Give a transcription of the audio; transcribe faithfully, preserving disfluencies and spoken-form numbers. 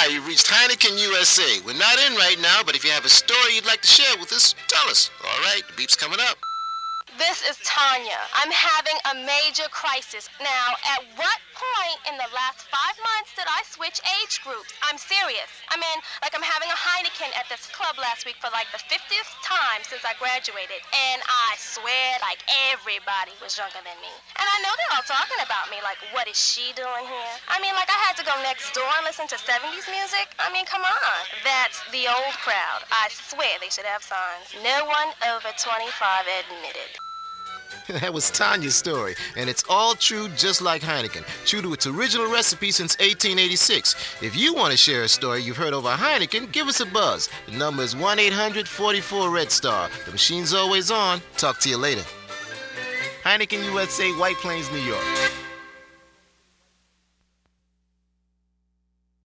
Hi, you've reached Heineken U S A. We're not in right now, but if you have a story you'd like to share with us, tell us. All right, the beep's coming up. This is Tanya. I'm having a major crisis. Now, at what point in the last five months did I switch age groups? I'm serious. I mean, like I'm having a Heineken at this club last week for like the fiftieth time since I graduated. And I swear, like everybody was younger than me. And I know they're all talking about me, like, what is she doing here? I mean, like I had to go next door and listen to seventies music. I mean, come on. That's the old crowd. I swear they should have signs. No one over twenty-five admitted. That was Tanya's story, and it's all true just like Heineken, true to its original recipe since eighteen eighty-six. If you want to share a story you've heard over Heineken, give us a buzz. The number is one eight hundred forty-four red star. The machine's always on. Talk to you later. Heineken U S A, White Plains, New York.